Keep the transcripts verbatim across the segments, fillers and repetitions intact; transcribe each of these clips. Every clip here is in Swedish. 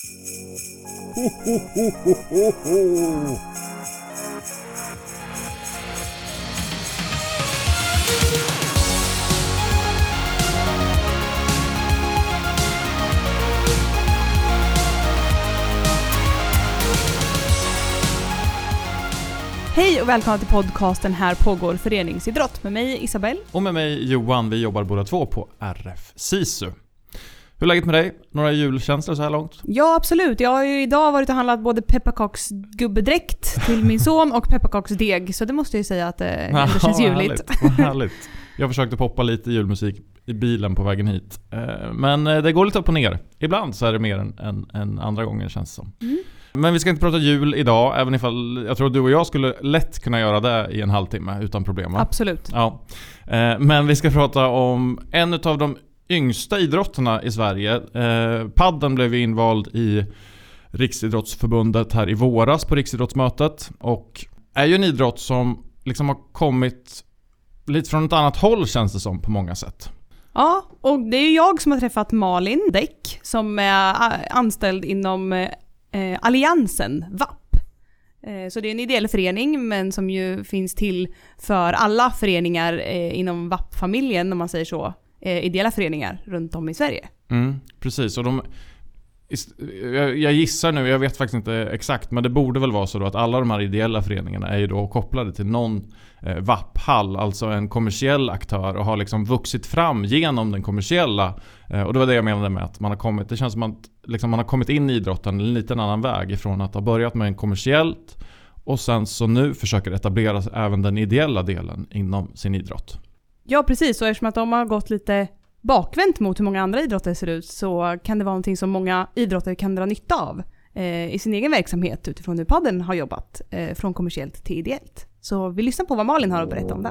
Ho, ho, ho, ho, ho, ho. Hej och välkomna till podcasten Här pågår föreningsidrott med mig Isabel. Och med mig Johan, vi jobbar båda två på R F SISU. Hur är läget med dig? Några julkänslor så här långt? Ja, absolut. Jag har ju idag varit och handlat både pepparkaksgubbedräkt till min son och pepparkaksdeg. Så det måste jag ju säga att det ändå känns juligt. Härligt, vad härligt. Jag försökte poppa lite julmusik i bilen på vägen hit. Men det går lite upp och ner. Ibland så är det mer än, än, än andra gånger känns det som. Mm. Men vi ska inte prata jul idag, även ifall jag tror att du och jag skulle lätt kunna göra det i en halvtimme utan problem. Va? Absolut. Ja. Men vi ska prata om en av de yngsta idrotterna i Sverige. Padden blev invald i Riksidrottsförbundet här i våras på Riksidrottsmötet och är ju en idrott som liksom har kommit lite från ett annat håll känns det som på många sätt. Ja, och det är ju jag som har träffat Malin Däck som är anställd inom eh, Alliansen V A P. Eh, så det är en ideell förening men som ju finns till för alla föreningar eh, inom V A P-familjen om man säger så. Eh, ideella föreningar runt om i Sverige. Mm, precis, och de Jag, jag gissar nu, jag vet faktiskt inte exakt, men det borde väl vara så då att alla de här ideella föreningarna är ju då kopplade till någon eh, V A P-hall, alltså en kommersiell aktör och har liksom vuxit fram genom den kommersiella. Eh, och det var det jag menade med att man har kommit, det känns som att liksom, man har kommit in i idrotten en liten annan väg ifrån att ha börjat med en kommersiellt och sen så nu försöker etablera även den ideella delen inom sin idrott. Ja, precis. Och eftersom att de har gått lite bakvänt mot hur många andra idrotter ser ut så kan det vara någonting som många idrotter kan dra nytta av eh, i sin egen verksamhet utifrån hur padden har jobbat eh, från kommersiellt till ideellt. Så vi lyssnar på vad Malin har att berätta om det.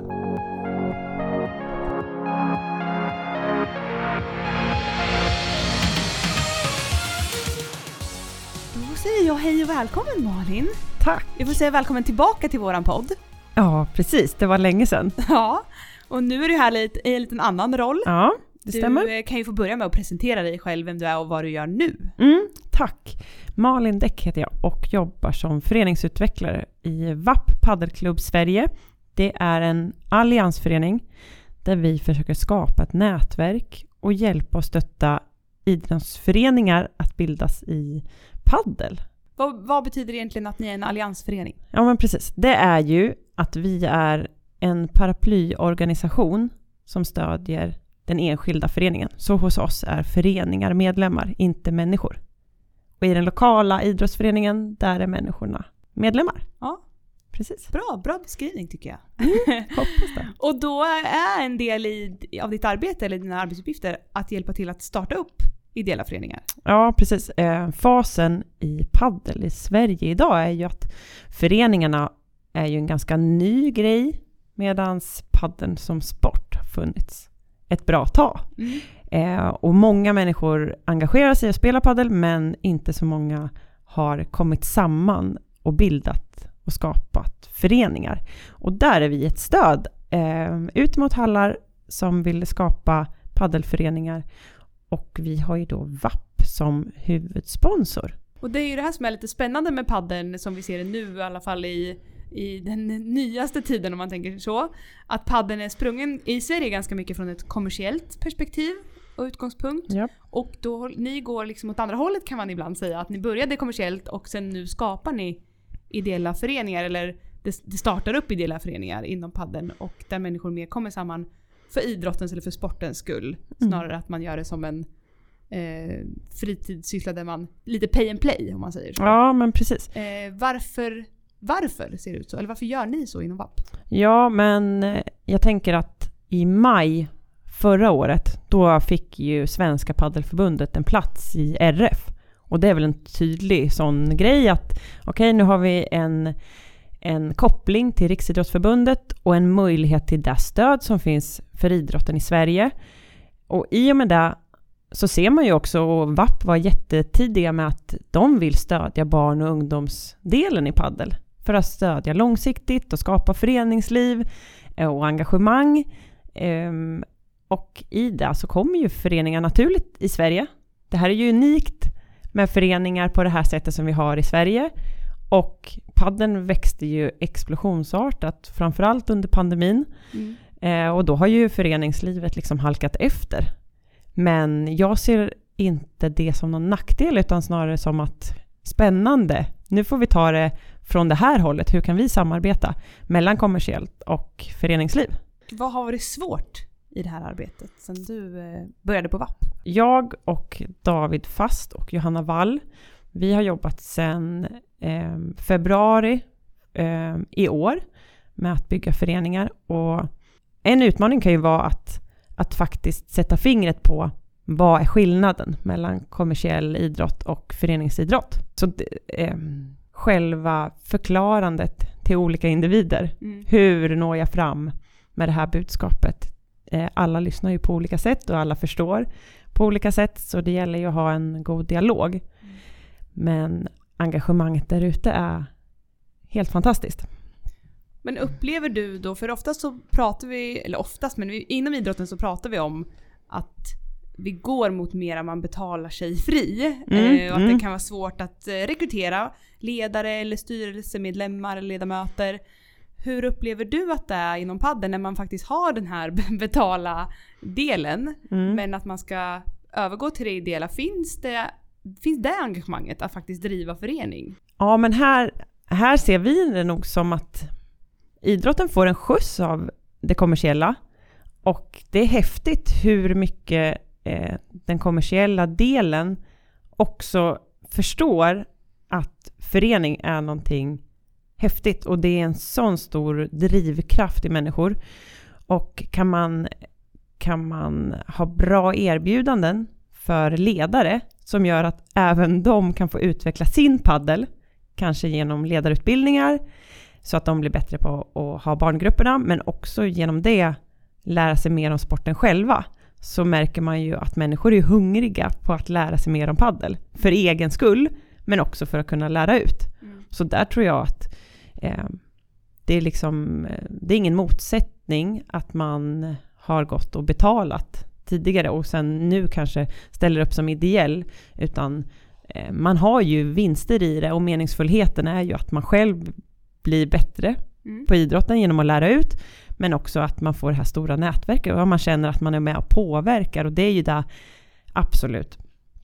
Då säger jag hej och välkommen Malin. Tack. Jag får säga välkommen tillbaka till våran podd. Ja, precis. Det var länge sedan. Ja, och nu är du här lite, i en liten annan roll. Ja, det du stämmer. Du kan ju få börja med att presentera dig själv, vem du är och vad du gör nu. Mm, tack. Malin Däck heter jag och jobbar som föreningsutvecklare i V A P Paddelklubb Sverige. Det är en alliansförening där vi försöker skapa ett nätverk och hjälpa och stötta idrottsföreningar att bildas i paddel. Vad, vad betyder det egentligen att ni är en alliansförening? Ja, men precis. Det är ju att vi är en paraplyorganisation som stödjer den enskilda föreningen. Så hos oss är föreningar medlemmar, inte människor. Och i den lokala idrottsföreningen, där är människorna medlemmar. Ja, precis. Bra, bra beskrivning tycker jag. Mm, hoppas det. Och då är en del i, av ditt arbete eller dina arbetsuppgifter att hjälpa till att starta upp ideella föreningar. Ja, precis. Eh, fasen i paddel i Sverige idag är ju att föreningarna är ju en ganska ny grej medans paddeln som sport har funnits ett bra tag. Mm. Eh, och många människor engagerar sig och spelar paddel men inte så många har kommit samman och bildat och skapat föreningar. Och där är vi ett stöd eh, ut mot hallar som vill skapa paddelföreningar och vi har ju då V A P som huvudsponsor. Och det är ju det här som är lite spännande med paddeln som vi ser det nu i alla fall i i den nyaste tiden om man tänker så, att paddeln är sprungen i Sverige ganska mycket från ett kommersiellt perspektiv och utgångspunkt. Yep. Och då ni går liksom åt andra hållet kan man ibland säga att ni började kommersiellt och sen nu skapar ni ideella föreningar eller det, det startar upp ideella föreningar inom paddeln och där människor mer kommer samman för idrottens eller för sportens skull snarare mm. att man gör det som en eh, fritidssyssla där man lite pay and play om man säger så. Ja, men precis. Eh, varför Varför ser det ut så? Eller varför gör ni så inom V A P? Ja, men jag tänker att i maj förra året då fick ju Svenska Paddelförbundet en plats i R F. Och det är väl en tydlig sån grej att okej, okay, nu har vi en, en koppling till Riksidrottsförbundet och en möjlighet till det stöd som finns för idrotten i Sverige. Och i och med det så ser man ju också, och V A P var jättetidiga med att de vill stödja barn- och ungdomsdelen i paddel. För att stödja långsiktigt och skapa föreningsliv och engagemang. Och i det så kommer ju föreningar naturligt i Sverige. Det här är ju unikt med föreningar på det här sättet som vi har i Sverige. Och paddeln växte ju explosionsartat, framförallt under pandemin. Mm. Eh, och då har ju föreningslivet liksom halkat efter. Men jag ser inte det som någon nackdel, utan snarare som att spännande. Nu får vi ta det från det här hållet. Hur kan vi samarbeta mellan kommersiellt och föreningsliv? Vad har varit svårt i det här arbetet sen du eh, började på V A P? Jag och David Fast och Johanna Wall, vi har jobbat sedan eh, februari eh, i år med att bygga föreningar. Och en utmaning kan ju vara att, att faktiskt sätta fingret på vad är skillnaden mellan kommersiell idrott och föreningsidrott. Så eh, själva förklarandet till olika individer. Mm. Hur når jag fram med det här budskapet? Eh, alla lyssnar ju på olika sätt och alla förstår på olika sätt. Så det gäller ju att ha en god dialog. Mm. Men engagemanget där ute är helt fantastiskt. Men upplever du då, för oftast så pratar vi, eller oftast, men vi, inom idrotten så pratar vi om att vi går mot mer att man betalar sig fri. Mm, eh, och att mm. det kan vara svårt att eh, rekrytera ledare eller styrelsemedlemmar eller ledamöter. Hur upplever du att det är inom padden när man faktiskt har den här betala delen, mm. men att man ska övergå till det ideella? Finns det, finns det engagemanget att faktiskt driva förening? Ja, men här, här ser vi det nog som att idrotten får en skjuts av det kommersiella. Och det är häftigt hur mycket eh, den kommersiella delen också förstår att förening är någonting häftigt. Och det är en sån stor drivkraft i människor. Och kan man, kan man ha bra erbjudanden för ledare som gör att även de kan få utveckla sin paddel, kanske genom ledarutbildningar så att de blir bättre på att ha barngrupperna, men också genom det lära sig mer om sporten själva, så märker man ju att människor är hungriga på att lära sig mer om paddel för egen skull, men också för att kunna lära ut. Mm. Så där tror jag att eh, det är liksom det är ingen motsättning att man har gått och betalat tidigare och sen nu kanske ställer upp som ideell, utan eh, man har ju vinster i det, och meningsfullheten är ju att man själv blir bättre mm. på idrotten genom att lära ut, men också att man får det här stora nätverket och man känner att man är med och påverkar, och det är ju där absolut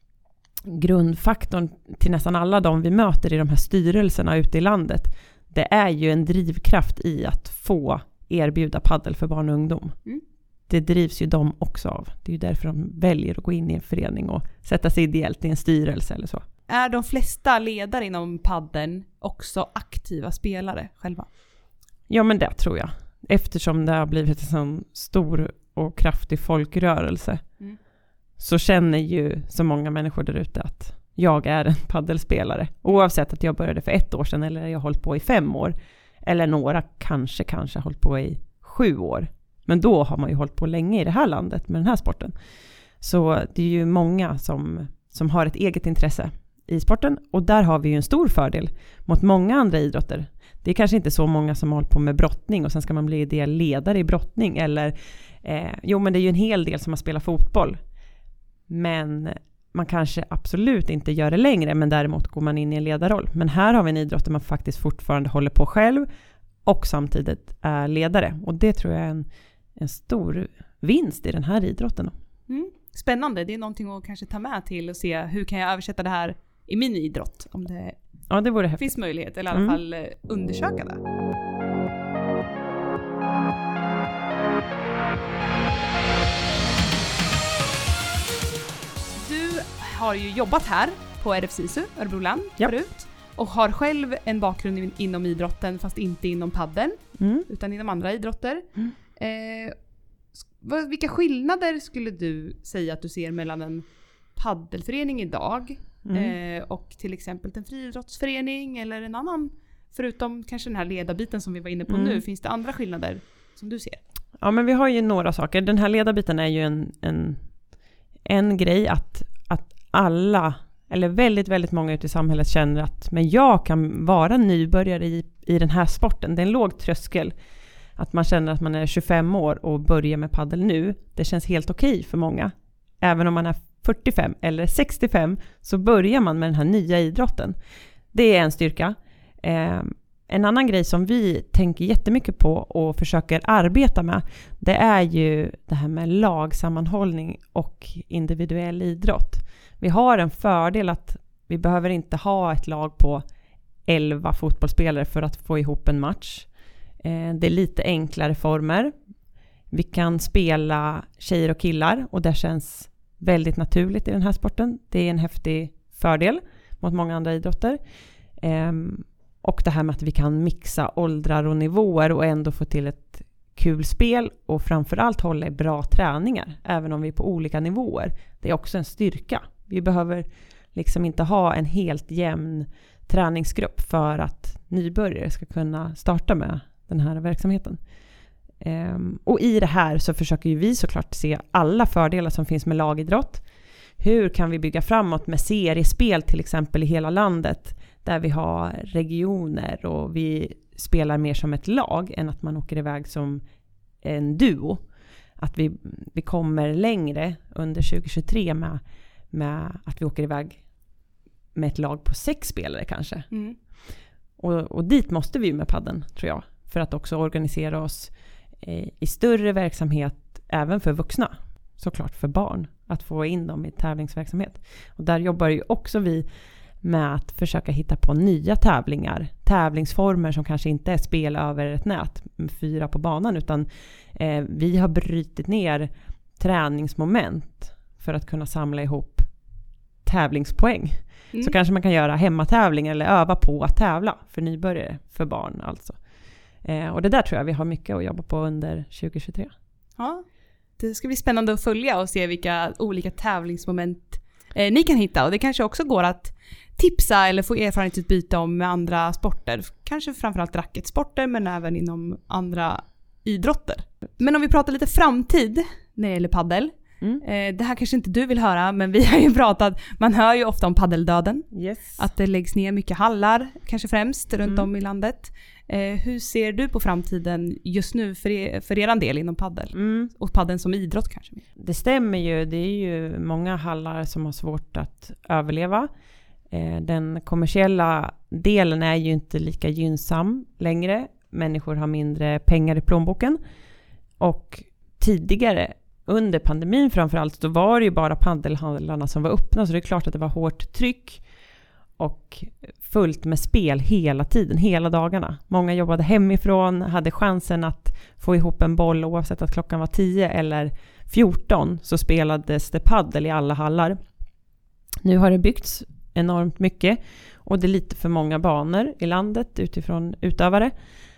grundfaktorn till nästan alla de vi möter i de här styrelserna ute i landet. Det är ju en drivkraft i att få erbjuda paddel för barn och ungdom. Mm. Det drivs ju de också av. Det är ju därför de väljer att gå in i en förening och sätta sig ideellt i en styrelse eller så. Är de flesta ledare inom padden också aktiva spelare själva? Ja, men det tror jag. Eftersom det har blivit en sån stor och kraftig folkrörelse mm. så känner ju så många människor där ute att jag är en paddelspelare. Oavsett att jag började för ett år sedan eller jag har hållit på i fem år. Eller några kanske kanske har hållit på i sju år. Men då har man ju hållit på länge i det här landet med den här sporten. Så det är ju många som, som har ett eget intresse i sporten. Och där har vi ju en stor fördel mot många andra idrotter. Det är kanske inte så många som håller på med brottning och sen ska man bli del ledare i brottning. Eller, eh, jo, men det är ju en hel del som har spelat fotboll. Men man kanske absolut inte gör det längre, men däremot går man in i en ledarroll. Men här har vi en idrott där man faktiskt fortfarande håller på själv och samtidigt är ledare. Och det tror jag är en, en stor vinst i den här idrotten. Mm. Spännande, det är någonting att kanske ta med till och se hur kan jag översätta det här i min idrott, om det, ja, det vore häftigt. Finns möjlighet, eller i alla mm. fall undersöka det. Du har ju jobbat här på R F SISU, Örebro län, ja. förut. Och har själv en bakgrund inom idrotten, fast inte inom paddeln, mm. utan inom andra idrotter. Mm. Eh, vilka skillnader skulle du säga att du ser mellan en paddelförening idag mm. eh, och till exempel en friidrottsförening eller en annan, förutom kanske den här ledarbiten som vi var inne på mm. nu? Finns det andra skillnader som du ser? Ja, men vi har ju några saker. Den här ledarbiten är ju en, en, en grej att, att alla, eller väldigt, väldigt många ute i samhället känner att men jag kan vara nybörjare i, i den här sporten. Det är en låg tröskel. Att man känner att man är tjugofem år och börjar med paddel nu. Det känns helt okej för många. Även om man är fyrtiofem eller sextiofem så börjar man med den här nya idrotten. Det är en styrka. Eh, en annan grej som vi tänker jättemycket på och försöker arbeta med, det är ju det här med lagsammanhållning och individuell idrott. Vi har en fördel att vi behöver inte ha ett lag på elva fotbollsspelare för att få ihop en match. Eh, det är lite enklare former. Vi kan spela tjejer och killar och det känns väldigt naturligt i den här sporten. Det är en häftig fördel mot många andra idrotter. Eh, och det här med att vi kan mixa åldrar och nivåer och ändå få till ett kul spel och framförallt hålla i bra träningar även om vi är på olika nivåer. Det är också en styrka. Vi behöver liksom inte ha en helt jämn träningsgrupp för att nybörjare ska kunna starta med den här verksamheten. Um, och i det här så försöker ju vi såklart se alla fördelar som finns med lagidrott. Hur kan vi bygga framåt med seriespel till exempel i hela landet där vi har regioner och vi spelar mer som ett lag än att man åker iväg som en duo. Att vi, vi kommer längre under tjugo tjugotre med, med att vi åker iväg med ett lag på sex spelare kanske. Mm. Och, och dit måste vi med padden tror jag. För att också organisera oss eh, i större verksamhet även för vuxna. Såklart för barn. Att få in dem i tävlingsverksamhet. Och där jobbar ju också vi med att försöka hitta på nya tävlingar. Tävlingsformer som kanske inte är spel över ett nät med fyra på banan. Utan eh, vi har brytit ner träningsmoment för att kunna samla ihop tävlingspoäng. Mm. Så kanske man kan göra hemmatävlingar eller öva på att tävla för nybörjare, för barn alltså. Eh, och det där tror jag vi har mycket att jobba på under tjugo tjugotre. Ja, det ska bli spännande att följa och se vilka olika tävlingsmoment eh, ni kan hitta. Och det kanske också går att tipsa eller få erfarenhetsutbyte om med andra sporter. Kanske framförallt racketsporter men även inom andra idrotter. Men om vi pratar lite framtid när det gäller paddel. Mm. Eh, det här kanske inte du vill höra, men vi har ju pratat, man hör ju ofta om paddeldöden. Yes. Att det läggs ner mycket hallar, kanske främst runt mm. om i landet. Eh, hur ser du på framtiden just nu för, er, för eran del inom paddel? Mm. Och paddeln som idrott kanske? Det stämmer ju, det är ju många hallar som har svårt att överleva. Eh, den kommersiella delen är ju inte lika gynnsam längre. Människor har mindre pengar i plånboken. Och tidigare under pandemin framförallt, då var det ju bara paddelhallarna som var öppna, så det är klart att det var hårt tryck och fullt med spel hela tiden, hela dagarna. Många jobbade hemifrån, hade chansen att få ihop en boll oavsett att klockan var tio eller fjorton, så spelades det paddel i alla hallar. Nu har det byggts enormt mycket och det är lite för många banor i landet utifrån utövare.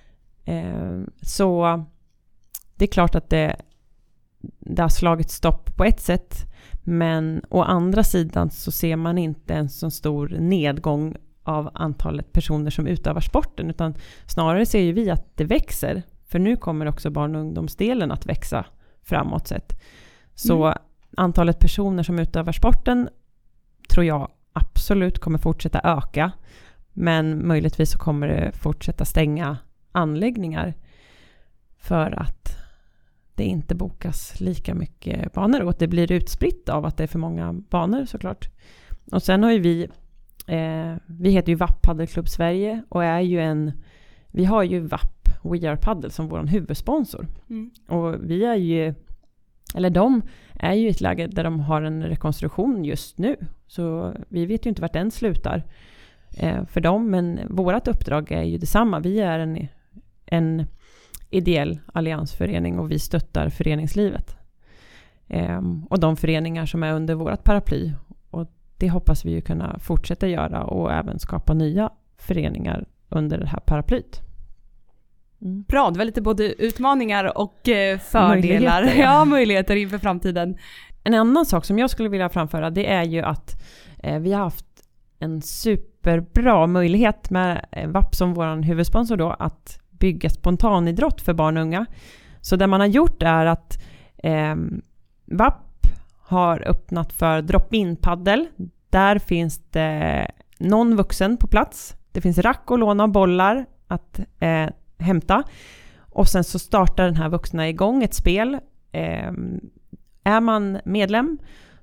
Så det är klart att det det har slagit stopp på ett sätt, men å andra sidan så ser man inte en så stor nedgång av antalet personer som utövar sporten, utan snarare ser ju vi att det växer, för nu kommer också barn- och ungdomsdelen att växa framåt sett. Så mm. antalet personer som utövar sporten tror jag absolut kommer fortsätta öka, men möjligtvis så kommer det fortsätta stänga anläggningar för att det inte bokas lika mycket banor och att det blir utspritt av att det är för många banor såklart. Och sen har ju vi, eh, vi heter ju V A P Paddelklubb Sverige och är ju en, vi har ju V A P We Are Paddle som vår huvudsponsor. Mm. Och vi är ju, eller de är ju i ett läge där de har en rekonstruktion just nu. Så vi vet ju inte vart den slutar eh, för dem, men vårat uppdrag är ju detsamma. Vi är en, en ideell alliansförening och vi stöttar föreningslivet. Ehm, och de föreningar som är under vårat paraply. Och det hoppas vi ju kunna fortsätta göra och även skapa nya föreningar under det här paraplyt. Mm. Bra, det var lite både utmaningar och eh, fördelar. Möjligheter, ja. ja, möjligheter inför framtiden. En annan sak som jag skulle vilja framföra, det är ju att eh, vi har haft en superbra möjlighet med eh, V A P som vår huvudsponsor då, att bygga spontanidrott för barn och unga. Så det man har gjort är att eh, V A P har öppnat för drop-in paddel. Där finns det någon vuxen på plats. Det finns rack och låna bollar att eh, hämta. Och sen så startar den här vuxna igång ett spel. Eh, är man medlem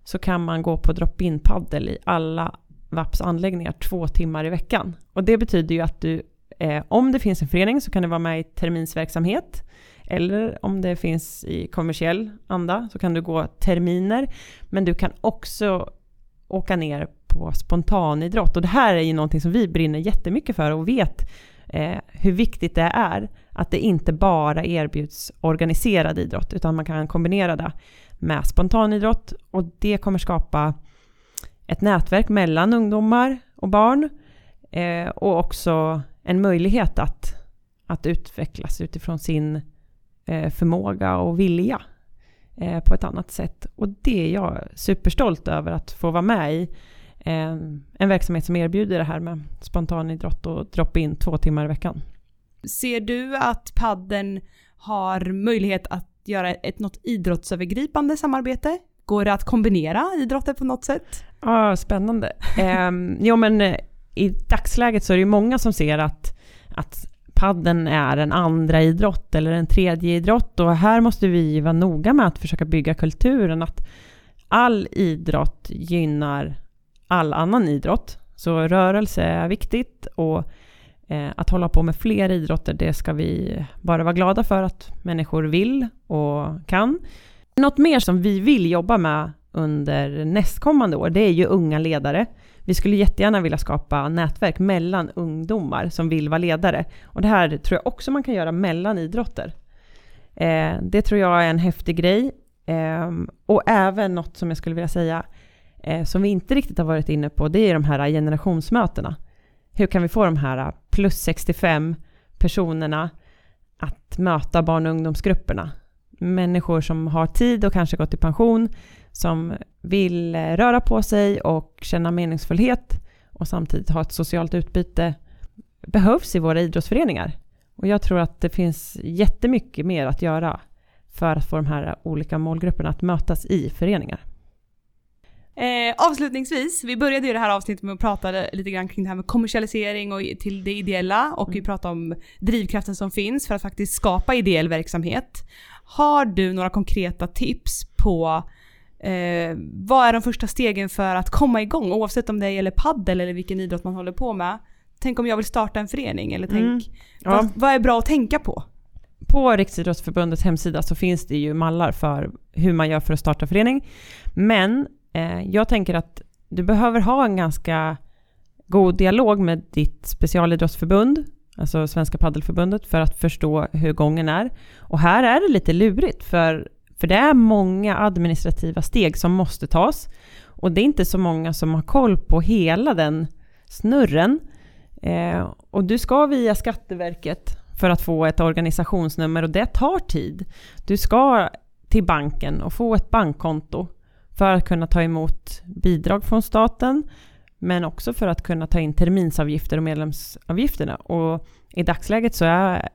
så kan man gå på drop-in paddel i alla V A P:s anläggningar två timmar i veckan. Och det betyder ju att du, eh, om det finns en förening så kan du vara med i terminsverksamhet. Eller om det finns i kommersiell anda så kan du gå terminer. Men du kan också åka ner på spontanidrott. Och det här är ju någonting som vi brinner jättemycket för och vet eh, hur viktigt det är. Att det inte bara erbjuds organiserad idrott utan man kan kombinera det med spontanidrott. Och det kommer skapa ett nätverk mellan ungdomar och barn. Eh, och också en möjlighet att, att utvecklas utifrån sin eh, förmåga och vilja eh, på ett annat sätt. Och det är jag superstolt över att få vara med i. Eh, en verksamhet som erbjuder det här med spontanidrott och drop-in två timmar i veckan. Ser du att padden har möjlighet att göra ett något idrottsövergripande samarbete? Går det att kombinera idrotter på något sätt? Ja, spännande. eh, jo, men eh, i dagsläget så är det ju många som ser att, att padden är en andra idrott eller en tredje idrott. Och här måste vi vara noga med att försöka bygga kulturen att all idrott gynnar all annan idrott. Så rörelse är viktigt och eh, att hålla på med fler idrotter, det ska vi bara vara glada för att människor vill och kan. Något mer som vi vill jobba med under nästkommande år, det är ju unga ledare. Vi skulle jättegärna vilja skapa nätverk mellan ungdomar som vill vara ledare. Och det här tror jag också man kan göra mellan idrotter. Eh, det tror jag är en häftig grej. Eh, och även något som jag skulle vilja säga eh, som vi inte riktigt har varit inne på, det är de här generationsmötena. Hur kan vi få de här plus sextiofem personerna att möta barn- och ungdomsgrupperna? Människor som har tid och kanske gått i pension, som vill röra på sig och känna meningsfullhet och samtidigt ha ett socialt utbyte, behövs i våra idrottsföreningar. Och jag tror att det finns jättemycket mer att göra för att få de här olika målgrupperna att mötas i föreningar. Eh, avslutningsvis, vi började ju det här avsnittet med att prata lite grann kring det här med kommersialisering och till det ideella och mm. vi pratade om drivkraften som finns för att faktiskt skapa ideell verksamhet. Har du några konkreta tips på eh, vad är de första stegen för att komma igång, oavsett om det gäller paddel eller vilken idrott man håller på med? Tänk om jag vill starta en förening eller tänk, mm. ja. vad, vad är bra att tänka på? På Riksidrottsförbundets hemsida så finns det ju mallar för hur man gör för att starta förening. Men eh, jag tänker att du behöver ha en ganska god dialog med ditt specialidrottsförbund, alltså Svenska paddelförbundet, för att förstå hur gången är. Och här är det lite lurigt för, för det är många administrativa steg som måste tas. Och det är inte så många som har koll på hela den snurren. Eh, och du ska via Skatteverket för att få ett organisationsnummer och det tar tid. Du ska till banken och få ett bankkonto för att kunna ta emot bidrag från staten, men också för att kunna ta in terminsavgifter och medlemsavgifterna. Och i dagsläget så är det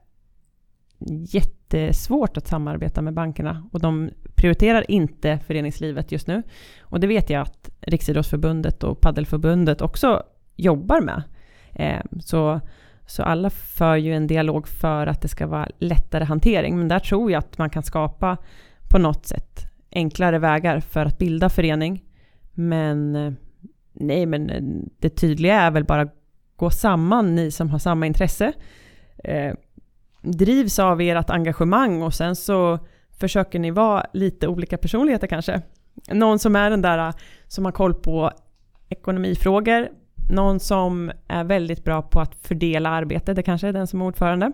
jättesvårt att samarbeta med bankerna och de prioriterar inte föreningslivet just nu. Och det vet jag att Riksidrottsförbundet och Paddelförbundet också jobbar med. Eh, så, så alla för ju en dialog för att det ska vara lättare hantering. Men där tror jag att man kan skapa på något sätt enklare vägar för att bilda förening. Men nej, men det tydliga är väl bara gå samman, ni som har samma intresse. Eh, drivs av ert engagemang och sen så försöker ni vara lite olika personligheter kanske. Någon som är den där som har koll på ekonomifrågor. Någon som är väldigt bra på att fördela arbete. Det kanske är den som är ordförande.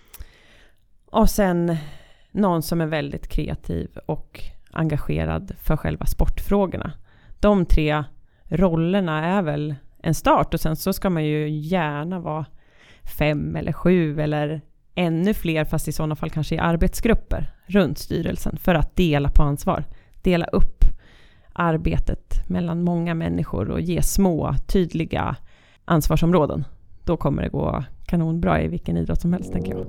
Och sen någon som är väldigt kreativ och engagerad för själva sportfrågorna. De tre rollerna är väl en start. Och sen så ska man ju gärna vara fem eller sju eller ännu fler, fast i sådana fall kanske i arbetsgrupper runt styrelsen för att dela på ansvar. Dela upp arbetet mellan många människor och ge små, tydliga ansvarsområden. Då kommer det gå kanonbra i vilken idrott som helst, tänker jag.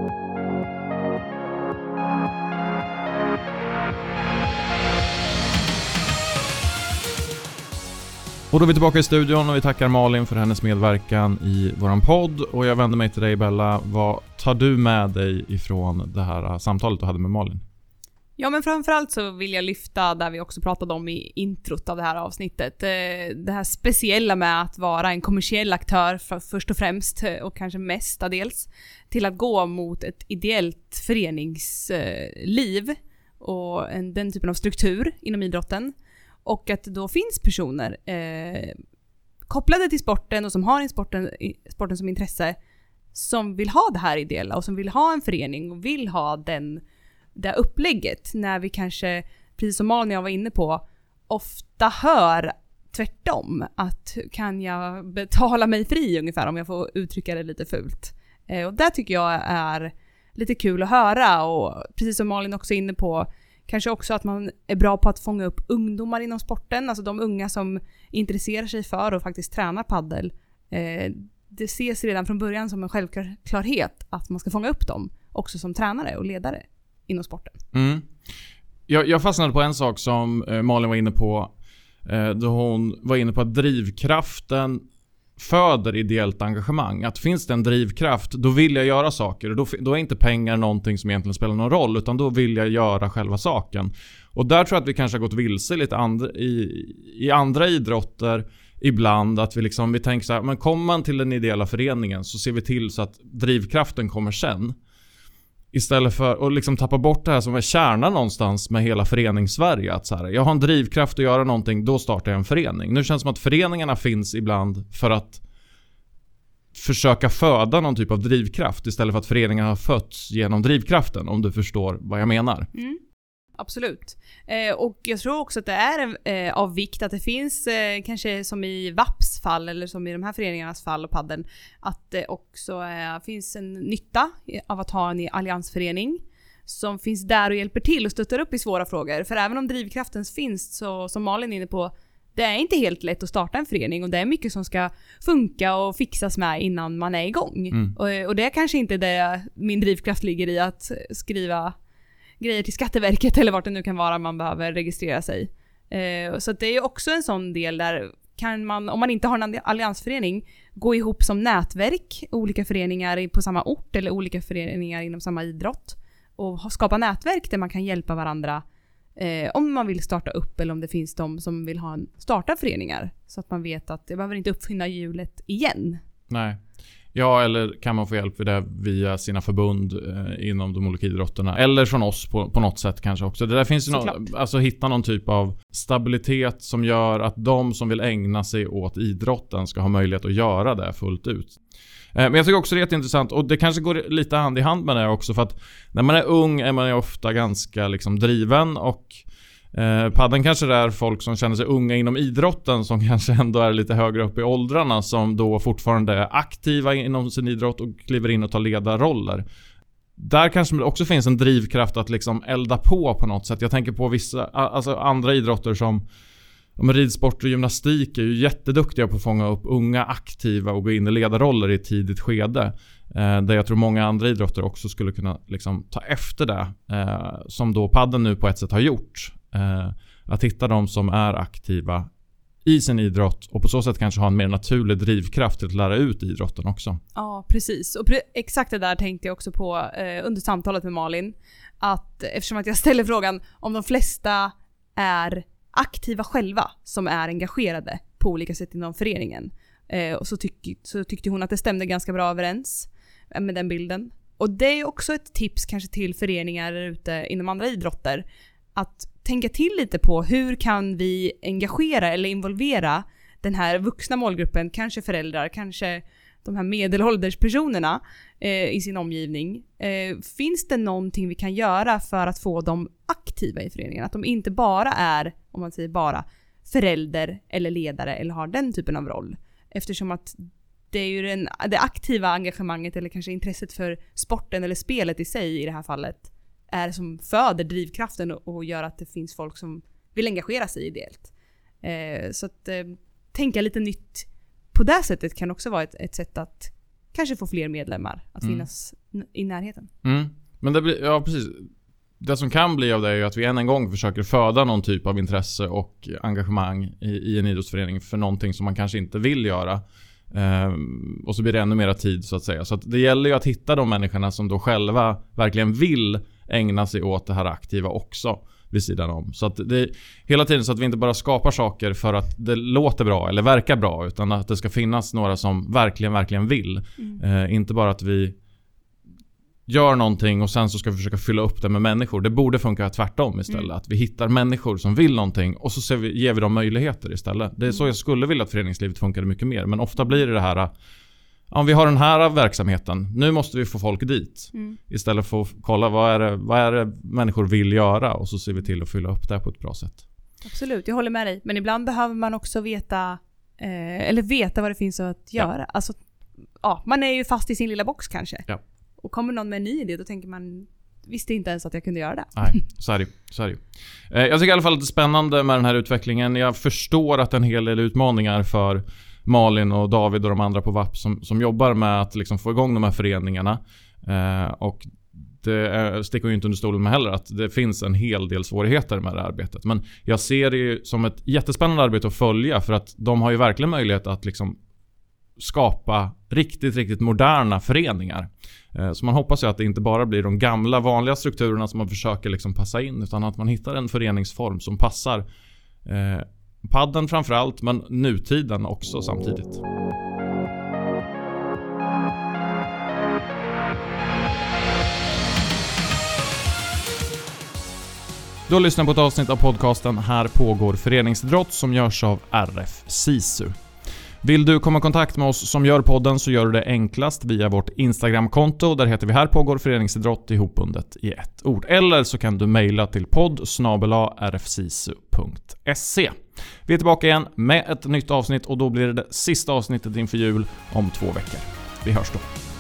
Och då är vi tillbaka i studion och vi tackar Malin för hennes medverkan i våran podd. Och jag vänder mig till dig, Bella. Vad tar du med dig ifrån det här samtalet du hade med Malin? Ja, men framförallt så vill jag lyfta där vi också pratade om i introt av det här avsnittet. Det här speciella med att vara en kommersiell aktör för, först och främst och kanske mestadels till att gå mot ett ideellt föreningsliv och en, den typen av struktur inom idrotten. Och att det då finns personer eh, kopplade till sporten och som har sporten, sporten som intresse som vill ha det här ideella och som vill ha en förening och vill ha den det upplägget när vi kanske, precis som Malin jag var inne på, ofta hör tvärtom att kan jag betala mig fri ungefär om jag får uttrycka det lite fult. Eh, och det tycker jag är lite kul att höra och precis som Malin också är inne på kanske också att man är bra på att fånga upp ungdomar inom sporten, alltså de unga som intresserar sig för och faktiskt tränar paddel. Eh, det ses redan från början som en självklarhet att man ska fånga upp dem också som tränare och ledare inom sporten. Mm. Jag, jag fastnade på en sak som eh, Malin var inne på eh, då hon var inne på att drivkraften föder ideellt engagemang. Att finns det en drivkraft, då vill jag göra saker och då, då är inte pengar någonting som egentligen spelar någon roll utan då vill jag göra själva saken. Och där tror jag att vi kanske har gått vilse lite andra, i, i andra idrotter ibland att vi liksom vi tänker så här, men kommer man till den ideella föreningen så ser vi till så att drivkraften kommer sen. Istället för att liksom tappa bort det här som är kärnan någonstans med hela föreningssverige. Att så här, jag har en drivkraft att göra någonting, då startar jag en förening. Nu känns det som att föreningarna finns ibland för att försöka föda någon typ av drivkraft istället för att föreningarna har fötts genom drivkraften, om du förstår vad jag menar. Mm. Absolut. Eh, och jag tror också att det är eh, av vikt att det finns, eh, kanske som i V A Ps fall eller som i de här föreningarnas fall och padden, att det också eh, finns en nytta av att ha en alliansförening som finns där och hjälper till och stöttar upp i svåra frågor. För även om drivkraften finns, så som Malin är inne på, det är inte helt lätt att starta en förening och det är mycket som ska funka och fixas med innan man är igång. Mm. Och, och det är kanske inte det min drivkraft ligger i, att skriva grejer till Skatteverket eller vart det nu kan vara man behöver registrera sig. Eh, så att det är också en sån del där kan man, om man inte har en alliansförening, gå ihop som nätverk, olika föreningar på samma ort eller olika föreningar inom samma idrott och skapa nätverk där man kan hjälpa varandra eh, om man vill starta upp eller om det finns de som vill ha en, starta föreningar så att man vet att jag behöver inte uppfinna hjulet igen. Nej. Ja, eller kan man få hjälp vid det via sina förbund eh, inom de olika idrotterna. Eller från oss på, på något sätt kanske också. Det där finns ju no- alltså hitta någon typ av stabilitet som gör att de som vill ägna sig åt idrotten ska ha möjlighet att göra det fullt ut. Eh, men jag tycker också det är jätteintressant och det kanske går lite hand i hand med det också, för att när man är ung är man ju ofta ganska liksom driven och Eh, padden kanske är folk som känner sig unga inom idrotten som kanske ändå är lite högre upp i åldrarna som då fortfarande är aktiva inom sin idrott och kliver in och tar ledarroller. Där kanske det också finns en drivkraft att liksom elda på på något sätt. Jag tänker på vissa alltså andra idrotter som om ridsport och gymnastik är ju jätteduktiga på att fånga upp unga aktiva och gå in i ledarroller i ett tidigt skede. Eh, där jag tror många andra idrotter också skulle kunna liksom ta efter det eh, som då padden nu på ett sätt har gjort. Eh, att hitta de som är aktiva i sin idrott och på så sätt kanske ha en mer naturlig drivkraft till att lära ut idrotten också. Ja, precis. Och pre- exakt det där tänkte jag också på eh, under samtalet med Malin. Att eftersom att jag ställer frågan om de flesta är aktiva själva som är engagerade på olika sätt inom föreningen. Eh, och så, tyck- så tyckte hon att det stämde ganska bra överens med den bilden. Och det är också ett tips kanske till föreningar ute inom andra idrotter. Att tänka till lite på hur kan vi engagera eller involvera den här vuxna målgruppen, kanske föräldrar, kanske de här medelålders personerna eh, i sin omgivning. Eh, finns det någonting vi kan göra för att få dem aktiva i föreningen? Att de inte bara är, om man säger bara, förälder eller ledare eller har den typen av roll. Eftersom att det är ju den, det aktiva engagemanget eller kanske intresset för sporten eller spelet i sig i det här fallet är som föder drivkraften och, och gör att det finns folk som vill engagera sig ideellt. Eh, så att eh, tänka lite nytt på det sättet kan också vara ett, ett sätt att kanske få fler medlemmar att mm. finnas n- i närheten. Mm. Men det blir, ja precis. Det som kan bli av det är ju att vi än en gång försöker föda någon typ av intresse och engagemang i, i en idrottsförening för någonting som man kanske inte vill göra. Um, och så blir det ännu mera tid så att säga. Så att det gäller ju att hitta de människorna som då själva verkligen vill ägna sig åt det här aktiva också vid sidan om. Så att det är hela tiden så att vi inte bara skapar saker för att det låter bra eller verkar bra, utan att det ska finnas några som verkligen, verkligen vill. Mm. Eh, inte bara att vi gör någonting och sen så ska vi försöka fylla upp det med människor. Det borde funka tvärtom istället. Mm. Att vi hittar människor som vill någonting och så ser vi, ger vi dem möjligheter istället. Det är så jag skulle vilja att föreningslivet funkade mycket mer. Men ofta blir det det här, om vi har den här verksamheten, nu måste vi få folk dit. Mm. Istället för att kolla vad är, det, vad är det människor vill göra och så ser vi till att fylla upp det på ett bra sätt. Absolut, jag håller med dig. Men ibland behöver man också veta, eh, eller veta vad det finns att göra. Ja. Alltså, ja, man är ju fast i sin lilla box kanske. Ja. Och kommer någon med en ny idé, då tänker man, visste inte ens att jag kunde göra det. Nej, så är det, så är det. Eh, jag tycker i alla fall att det är spännande med den här utvecklingen. Jag förstår att en hel del utmaningar för Malin och David och de andra på V A P som, som jobbar med att liksom få igång de här föreningarna. Eh, och det är, sticker ju inte under stolen med heller att det finns en hel del svårigheter med det här arbetet. Men jag ser det ju som ett jättespännande arbete att följa, för att de har ju verkligen möjlighet att liksom skapa riktigt, riktigt moderna föreningar. Så man hoppas ju att det inte bara blir de gamla vanliga strukturerna som man försöker liksom passa in, utan att man hittar en föreningsform som passar eh, padden framförallt, men nutiden också samtidigt. Du har lyssnat på ett avsnitt av podcasten Här pågår föreningsidrott som görs av R F SISU. Vill du komma i kontakt med oss som gör podden så gör du det enklast via vårt Instagram-konto. Där heter vi Här pågår föreningsidrott ihopbundet i ett ord. Eller så kan du mejla till podd snabel-a r f sisu punkt se. Vi är tillbaka igen med ett nytt avsnitt och då blir det det sista avsnittet inför jul om två veckor. Vi hörs då.